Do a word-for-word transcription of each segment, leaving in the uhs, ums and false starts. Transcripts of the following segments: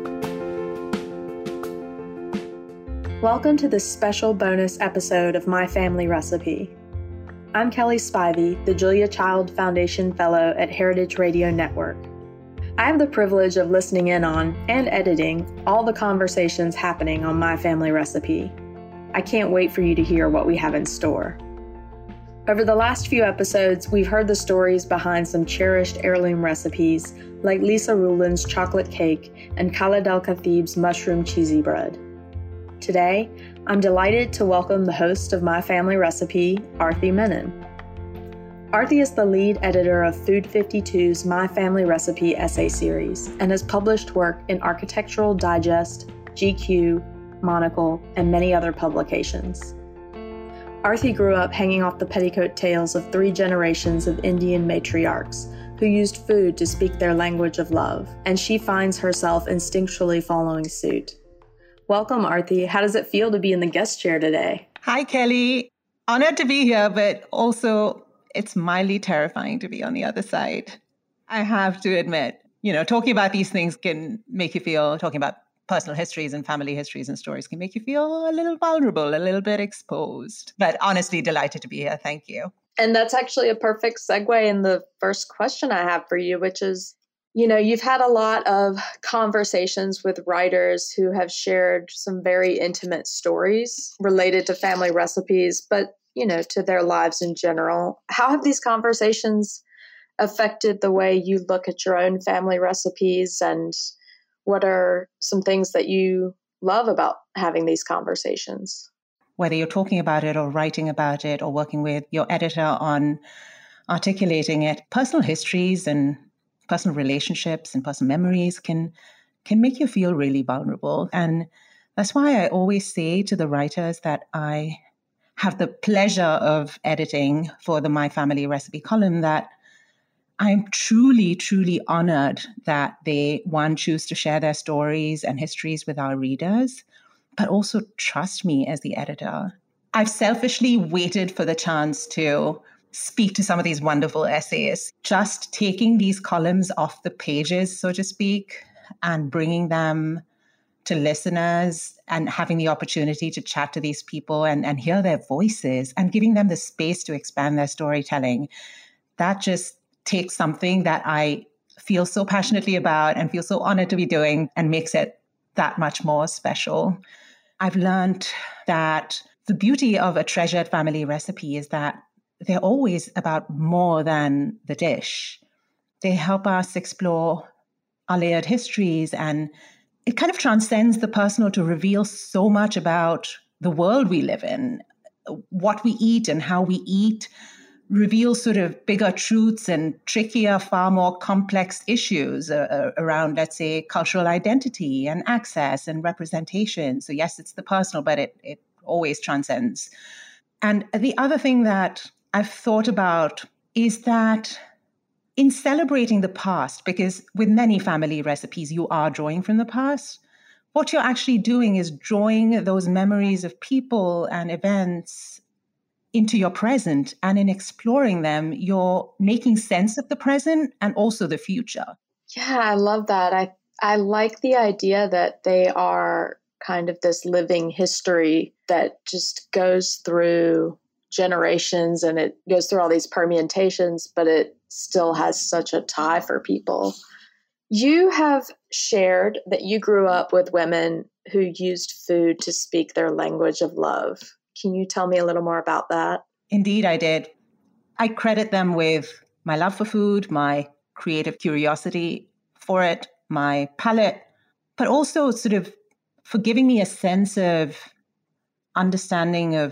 Welcome to this special bonus episode of My Family Recipe. I'm Kelly Spivey, the Julia Child Foundation Fellow at Heritage Radio Network. I have the privilege of listening in on and editing all the conversations happening on My Family Recipe. I can't wait for you to hear what we have in store. Over the last few episodes, we've heard the stories behind some cherished heirloom recipes like Lisa Rulin's chocolate cake and Khaled El Khatib's mushroom cheesy bread. Today, I'm delighted to welcome the host of My Family Recipe, Arthi Menon. Arthi is the lead editor of Food fifty-two's My Family Recipe essay series and has published work in Architectural Digest, G Q, Monocle, and many other publications. Arthi grew up hanging off the petticoat tails of three generations of Indian matriarchs who used food to speak their language of love, and she finds herself instinctually following suit. Welcome, Arthi. How does it feel to be in the guest chair today? Hi, Kelly. Honored to be here, but also it's mildly terrifying to be on the other side. I have to admit, you know, talking about these things can make you feel, talking about personal histories and family histories and stories can make you feel a little vulnerable, a little bit exposed. But honestly, delighted to be here. Thank you. And that's actually a perfect segue in the first question I have for you, which is, you know, you've had a lot of conversations with writers who have shared some very intimate stories related to family recipes, but, you know, to their lives in general. How have these conversations affected the way you look at your own family recipes, and what are some things that you love about having these conversations? Whether you're talking about it or writing about it or working with your editor on articulating it, personal histories and personal relationships and personal memories can can make you feel really vulnerable. And that's why I always say to the writers that I have the pleasure of editing for the My Family Recipe column that I'm truly, truly honored that they, one, choose to share their stories and histories with our readers, but also trust me as the editor. I've selfishly waited for the chance to speak to some of these wonderful essays, just taking these columns off the pages, so to speak, and bringing them to listeners and having the opportunity to chat to these people and, and hear their voices and giving them the space to expand their storytelling. That just takes something that I feel so passionately about and feel so honored to be doing and makes it that much more special. I've learned that the beauty of a treasured family recipe is that they're always about more than the dish. They help us explore our layered histories, and it kind of transcends the personal to reveal so much about the world we live in. What we eat and how we eat reveals sort of bigger truths and trickier, far more complex issues uh, around, let's say, cultural identity and access and representation. So yes, it's the personal, but it, it always transcends. And the other thing that I've thought about is that in celebrating the past, because with many family recipes, you are drawing from the past, what you're actually doing is drawing those memories of people and events into your present. And in exploring them, you're making sense of the present and also the future. Yeah, I love that. I, I like the idea that they are kind of this living history that just goes through generations, and it goes through all these permutations, but it still has such a tie for people. You have shared that you grew up with women who used food to speak their language of love. Can you tell me a little more about that? Indeed, I did. I credit them with my love for food, my creative curiosity for it, my palate, but also sort of for giving me a sense of understanding of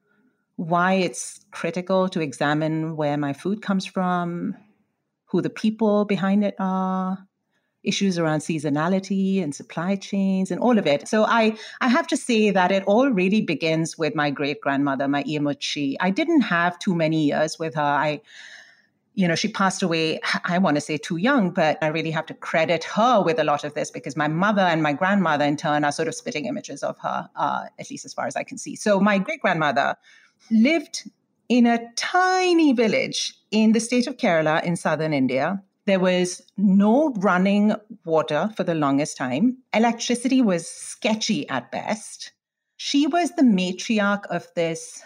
why it's critical to examine where my food comes from, who the people behind it are, issues around seasonality and supply chains and all of it. So I, I have to say that it all really begins with my great-grandmother, my Iyamuchi. I didn't have too many years with her. I, you know, she passed away, I want to say too young, but I really have to credit her with a lot of this because my mother and my grandmother in turn are sort of spitting images of her, uh, at least as far as I can see. So my great-grandmother lived in a tiny village in the state of Kerala in southern India. There was no running water for the longest time. Electricity was sketchy at best. She was the matriarch of this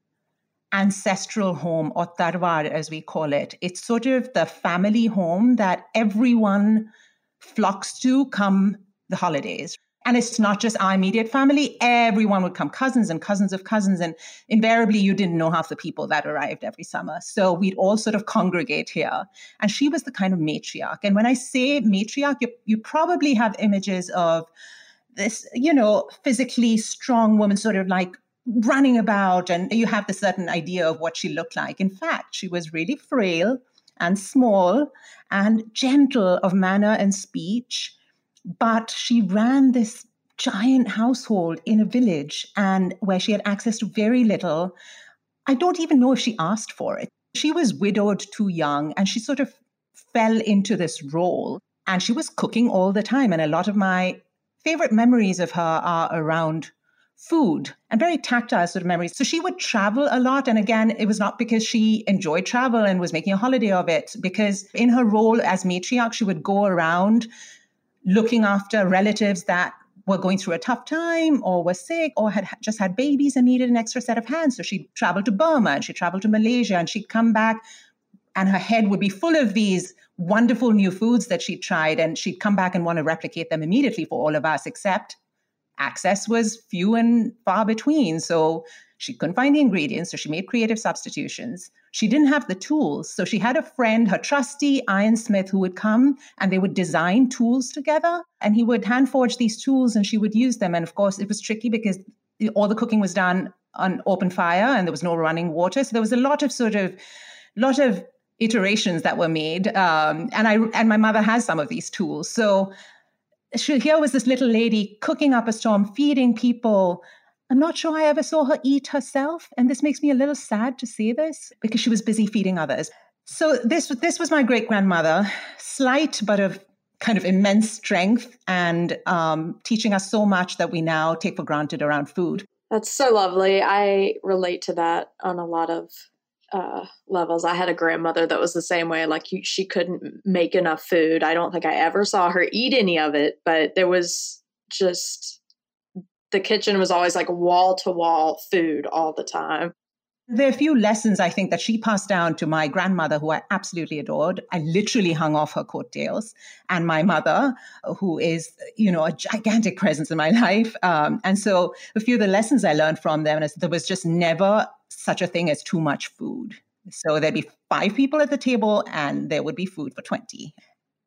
ancestral home, or tarwar as we call it. It's sort of the family home that everyone flocks to come the holidays. And it's not just our immediate family. Everyone would come, cousins and cousins of cousins. And invariably, you didn't know half the people that arrived every summer. So we'd all sort of congregate here. And she was the kind of matriarch. And when I say matriarch, you, you probably have images of this, you know, physically strong woman sort of like running about. And you have this certain idea of what she looked like. In fact, she was really frail and small and gentle of manner and speech. But she ran this giant household in a village and where she had access to very little. I don't even know if she asked for it. She was widowed too young and she sort of fell into this role and she was cooking all the time. And a lot of my favorite memories of her are around food and very tactile sort of memories. So she would travel a lot. And again, it was not because she enjoyed travel and was making a holiday of it, because in her role as matriarch, she would go around looking after relatives that were going through a tough time or were sick or had just had babies and needed an extra set of hands. So she'd travel to Burma and she'd travel to Malaysia and she'd come back and her head would be full of these wonderful new foods that she'd tried. And she'd come back and want to replicate them immediately for all of us, except access was few and far between. So she couldn't find the ingredients. So she made creative substitutions. She didn't have the tools. So she had a friend, her trusty ironsmith, who would come and they would design tools together. And he would hand forge these tools and she would use them. And of course, it was tricky because all the cooking was done on open fire and there was no running water. So there was a lot of sort of, lot of iterations that were made. Um, and I and my mother has some of these tools. So she, here was this little lady cooking up a storm, feeding people. I'm not sure I ever saw her eat herself. And this makes me a little sad to say this because she was busy feeding others. So this, this was my great-grandmother, slight but of kind of immense strength and um, teaching us so much that we now take for granted around food. That's so lovely. I relate to that on a lot of uh, levels. I had a grandmother that was the same way. Like you, she couldn't make enough food. I don't think I ever saw her eat any of it, but there was just... the kitchen was always like wall to wall food all the time. There are a few lessons I think that she passed down to my grandmother, who I absolutely adored. I literally hung off her coattails, and my mother, who is, you know, a gigantic presence in my life. Um, and so a few of the lessons I learned from them is there was just never such a thing as too much food. So there'd be five people at the table and there would be food for twenty.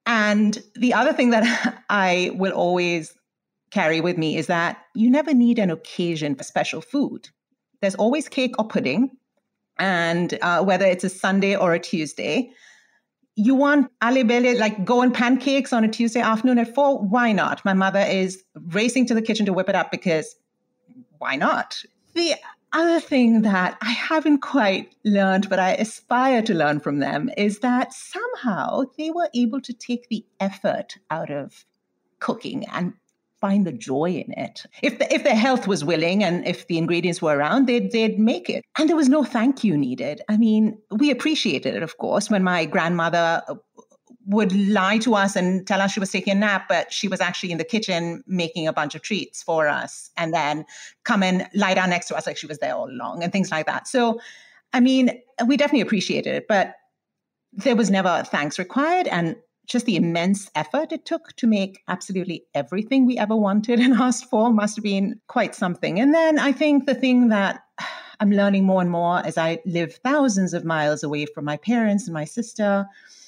And the other thing that I will always carry with me is that you never need an occasion for special food. There's always cake or pudding. And uh, whether it's a Sunday or a Tuesday, you want alebele, like go on pancakes on a Tuesday afternoon at four? Why not? My mother is racing to the kitchen to whip it up because why not? The other thing that I haven't quite learned, but I aspire to learn from them, is that somehow they were able to take the effort out of cooking and find the joy in it. If the, if their health was willing and if the ingredients were around, they'd, they'd make it. And there was no thank you needed. I mean, we appreciated it, of course, when my grandmother would lie to us and tell us she was taking a nap, but she was actually in the kitchen making a bunch of treats for us and then come and lie down next to us like she was there all along and things like that. So, I mean, we definitely appreciated it, but there was never thanks required. And just the immense effort it took to make absolutely everything we ever wanted and asked for must have been quite something. And then I think the thing that I'm learning more and more as I live thousands of miles away from my parents and my sister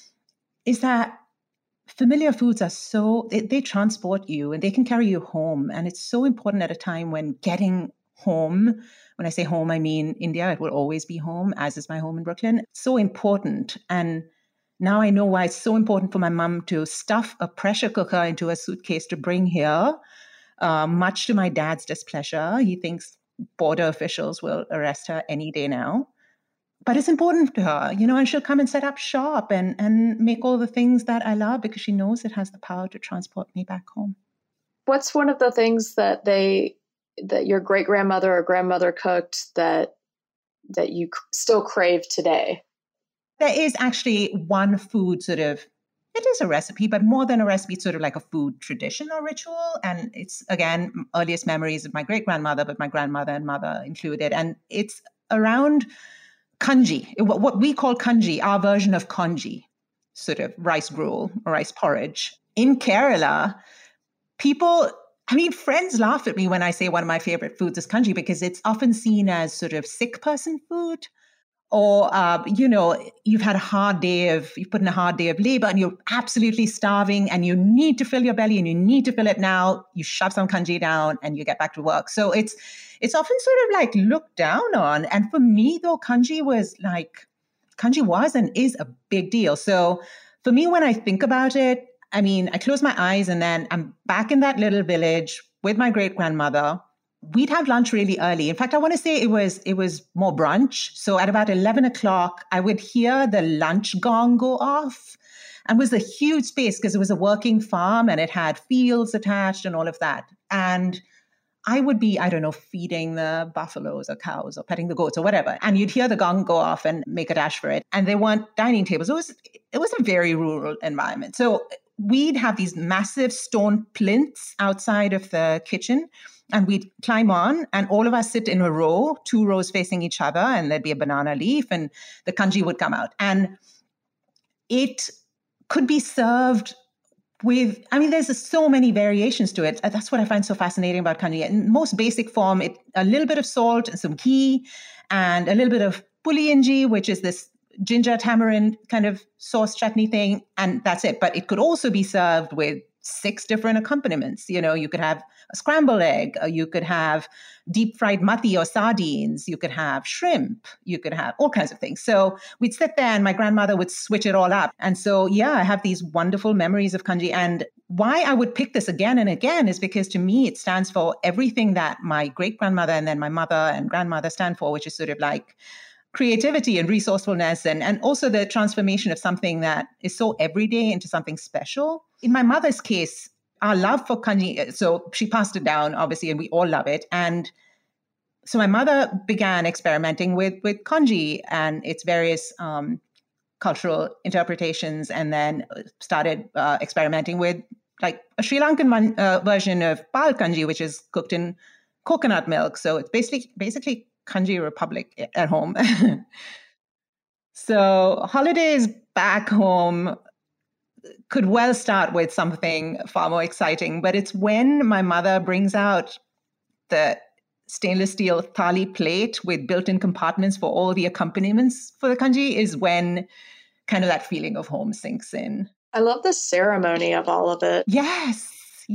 is that familiar foods are so, they, they transport you and they can carry you home. And it's so important at a time when getting home, when I say home, I mean India, it will always be home, as is my home in Brooklyn. So important. And now I know why it's so important for my mom to stuff a pressure cooker into a suitcase to bring here, uh, much to my dad's displeasure. He thinks border officials will arrest her any day now. But it's important to her, you know, and she'll come and set up shop and, and make all the things that I love because she knows it has the power to transport me back home. What's one of the things that they, that your great-grandmother or grandmother cooked that, that you still crave today? There is actually one food sort of it is a recipe, but more than a recipe, it's sort of like a food tradition or ritual. And it's, again, earliest memories of my great-grandmother, but my grandmother and mother included. And it's around kanji, what we call kanji, our version of congee, sort of rice gruel or rice porridge. In Kerala, people, I mean, friends laugh at me when I say one of my favorite foods is kanji because it's often seen as sort of sick person food. Or, uh, you know, you've had a hard day of, you've put in a hard day of labor and you're absolutely starving and you need to fill your belly and you need to fill it now. You shove some kanji down and you get back to work. So it's it's often sort of like looked down on. And for me, though, kanji was like, kanji was and is a big deal. So for me, when I think about it, I mean, I close my eyes and then I'm back in that little village with my great-grandmother. We'd have lunch really early. In fact, I want to say it was it was more brunch. So at about eleven o'clock, I would hear the lunch gong go off. And it was a huge space because it was a working farm and it had fields attached and all of that. And I would be, I don't know, feeding the buffaloes or cows or petting the goats or whatever. And you'd hear the gong go off and make a dash for it. And there weren't dining tables. It was it was a very rural environment. So we'd have these massive stone plinths outside of the kitchen. And we'd climb on and all of us sit in a row, two rows facing each other, and there'd be a banana leaf and the kanji would come out. And it could be served with, I mean, there's so many variations to it. That's what I find so fascinating about kanji. In most basic form, it a little bit of salt and some ghee and a little bit of puliinji, which is this ginger tamarind kind of sauce chutney thing. And that's it. But it could also be served with six different accompaniments. You know, you could have a scrambled egg, or you could have deep fried mati or sardines, you could have shrimp, you could have all kinds of things. So we'd sit there and my grandmother would switch it all up. And so, yeah, I have these wonderful memories of kanji. And why I would pick this again and again is because to me, it stands for everything that my great-grandmother and then my mother and grandmother stand for, which is sort of like creativity and resourcefulness, and, and also the transformation of something that is so everyday into something special. In my mother's case, our love for kanji, so she passed it down, obviously, and we all love it. And so my mother began experimenting with, with kanji and its various um, cultural interpretations, and then started uh, experimenting with like a Sri Lankan man, uh, version of pal kanji, which is cooked in coconut milk. So it's basically basically Kanji Republic at home. So holidays back home could well start with something far more exciting, but it's when my mother brings out the stainless steel thali plate with built-in compartments for all the accompaniments for the kanji is when kind of that feeling of home sinks in. I love the ceremony of all of it. Yes,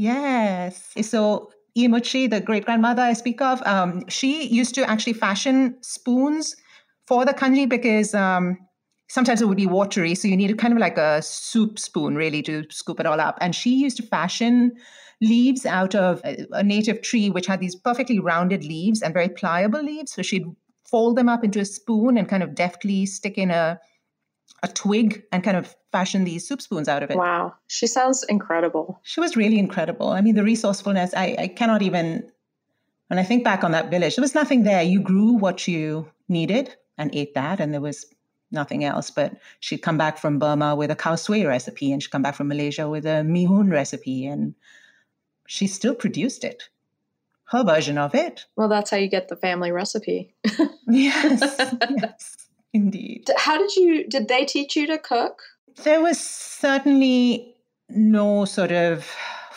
yes. So Iemuchi, the great-grandmother I speak of, um, she used to actually fashion spoons for the kanji because um, sometimes it would be watery. So you needed kind of like a soup spoon really to scoop it all up. And she used to fashion leaves out of a, a native tree, which had these perfectly rounded leaves and very pliable leaves. So she'd fold them up into a spoon and kind of deftly stick in a a twig and kind of fashion these soup spoons out of it. Wow. She sounds incredible. She was really incredible. I mean, the resourcefulness, I, I cannot even, when I think back on that village, there was nothing there. You grew what you needed and ate that, and there was nothing else. But she'd come back from Burma with a khao sui recipe, and she'd come back from Malaysia with a mi hoon recipe, and she still produced it. Her version of it. Well, that's how you get the family recipe. Yes, yes. Indeed. How did you, did they teach you to cook? There was certainly no sort of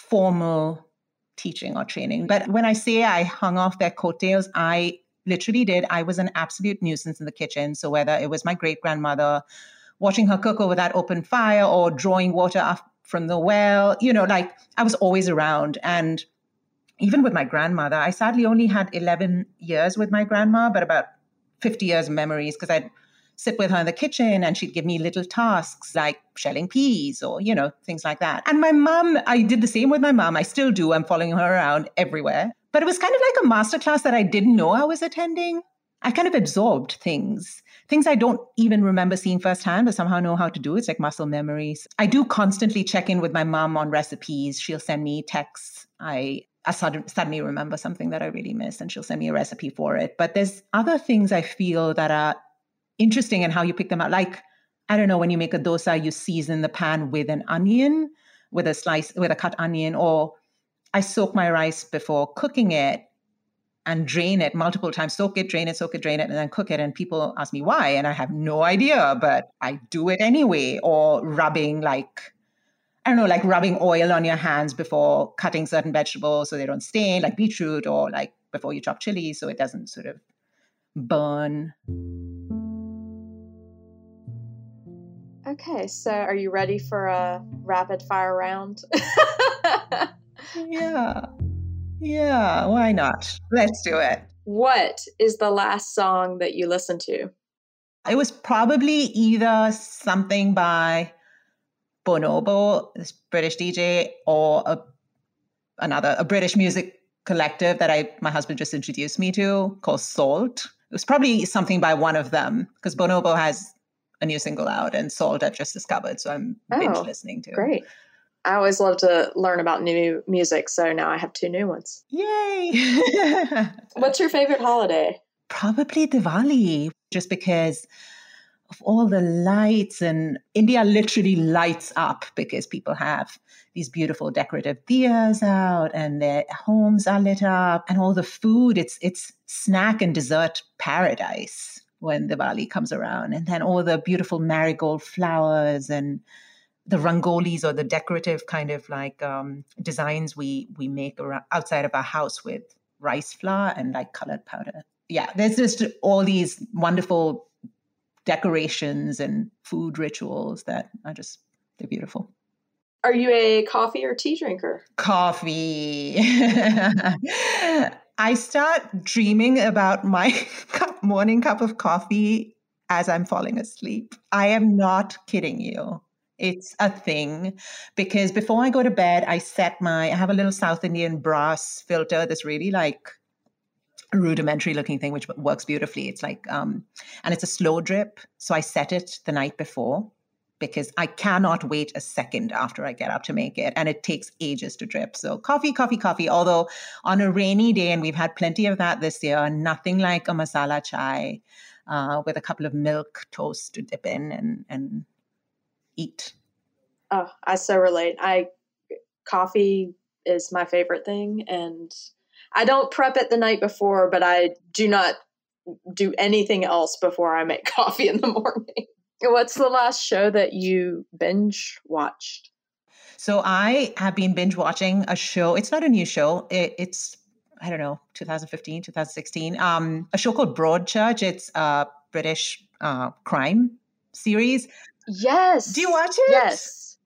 formal teaching or training. But when I say I hung off their coattails, I literally did. I was an absolute nuisance in the kitchen. So whether it was my great-grandmother watching her cook over that open fire or drawing water up from the well, you know, like I was always around. And even with my grandmother, I sadly only had eleven years with my grandma, but about fifty years of memories because I'd sit with her in the kitchen and she'd give me little tasks like shelling peas or, you know, things like that. And my mom, I did the same with my mom. I still do. I'm following her around everywhere. But it was kind of like a masterclass that I didn't know I was attending. I kind of absorbed things, things I don't even remember seeing firsthand, but somehow know how to do. It's like muscle memories. I do constantly check in with my mom on recipes. She'll send me texts. I I suddenly remember something that I really missed and she'll send me a recipe for it. But there's other things I feel that are interesting in how you pick them out. Like I don't know, when you make a dosa, you season the pan with an onion, with a slice, with a cut onion, or I soak my rice before cooking it and drain it multiple times, soak it, drain it, soak it, drain it, and then cook it. And people ask me why, and I have no idea, but I do it anyway. Or rubbing like, I don't know, like rubbing oil on your hands before cutting certain vegetables so they don't stain, like beetroot, or like before you chop chili so it doesn't sort of burn. Okay, so are you ready for a rapid fire round? Yeah. Yeah, why not? Let's do it. What is the last song that you listened to? It was probably either something by Bonobo, this British D J, or a, another, a British music collective that I my husband just introduced me to called Salt. It was probably something by one of them because Bonobo has a new single out and Salt I've just discovered, so I'm binge oh, listening to. Great. I always love to learn about new music, so now I have two new ones. Yay! What's your favorite holiday? Probably Diwali, just because of all the lights, and India literally lights up because people have these beautiful decorative diyas out and their homes are lit up, and all the food, it's it's snack and dessert paradise when Diwali comes around. And then all the beautiful marigold flowers and the rangolis, or the decorative kind of like um, designs we we make around, outside of our house with rice flour and like colored powder. Yeah, there's just all these wonderful decorations and food rituals that are just, they're beautiful. Are you a coffee or tea drinker? Coffee. I start dreaming about my cup, morning cup of coffee as I'm falling asleep. I am not kidding you. It's a thing, because before I go to bed, I set my, I have a little South Indian brass filter that's really like a rudimentary looking thing, which works beautifully. It's like, um, and it's a slow drip. So I set it the night before because I cannot wait a second after I get up to make it. And it takes ages to drip. So coffee, coffee, coffee. Although on a rainy day, and we've had plenty of that this year, nothing like a masala chai uh, with a couple of milk toast to dip in and, and eat. Oh, I so relate. I coffee is my favorite thing, and I don't prep it the night before, but I do not do anything else before I make coffee in the morning. What's the last show that you binge watched? So I have been binge watching a show. It's not a new show. It, it's, I don't know, twenty fifteen, twenty sixteen. Um, a show called Broadchurch. It's a British uh, crime series. Yes. Do you watch it? Yes.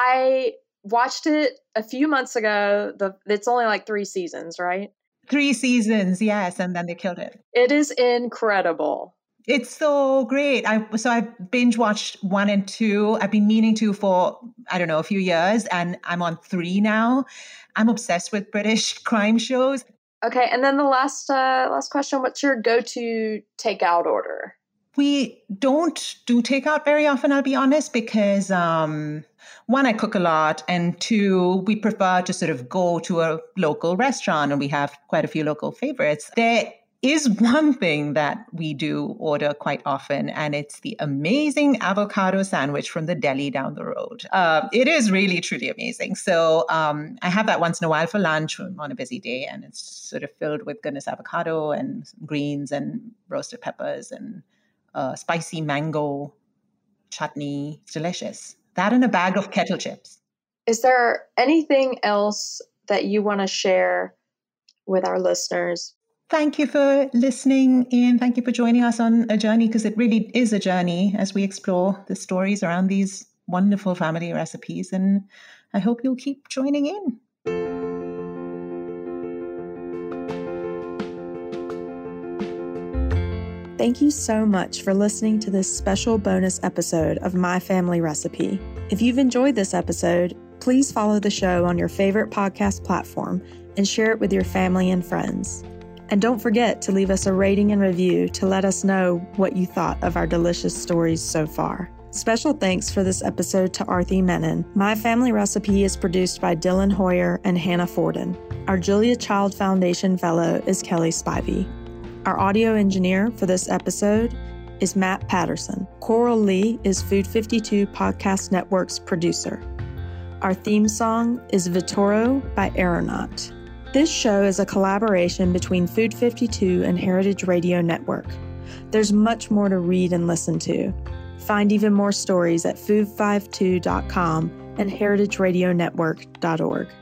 I watched it a few months ago. The It's only like three seasons, right? Three seasons, yes. And then they killed it. It is incredible. It's so great. I So I binge watched one and two. I've been meaning to for, I don't know, a few years. And I'm on three now. I'm obsessed with British crime shows. Okay. And then the last, uh, last question, what's your go-to takeout order? We don't do takeout very often, I'll be honest, because um, one, I cook a lot, and two, we prefer to sort of go to a local restaurant, and we have quite a few local favorites. There is one thing that we do order quite often, and it's the amazing avocado sandwich from the deli down the road. Uh, it is really, truly amazing. So um, I have that once in a while for lunch on a busy day, and it's sort of filled with goodness avocado and greens and roasted peppers and Uh, spicy mango chutney. It's delicious. That and a bag of kettle chips. Is there anything else that you want to share with our listeners? Thank you for listening in. Thank you for joining us on a journey, because it really is a journey as we explore the stories around these wonderful family recipes. And I hope you'll keep joining in. Thank you so much for listening to this special bonus episode of My Family Recipe. If you've enjoyed this episode, please follow the show on your favorite podcast platform and share it with your family and friends. And don't forget to leave us a rating and review to let us know what you thought of our delicious stories so far. Special thanks for this episode to Arthi Menon. My Family Recipe is produced by Dylan Hoyer and Hannah Forden. Our Julia Child Foundation Fellow is Kelly Spivey. Our audio engineer for this episode is Matt Patterson. Coral Lee is Food fifty-two Podcast Network's producer. Our theme song is Vitoro by Aeronaut. This show is a collaboration between Food fifty-two and Heritage Radio Network. There's much more to read and listen to. Find even more stories at food fifty-two dot com and heritage radio network dot org.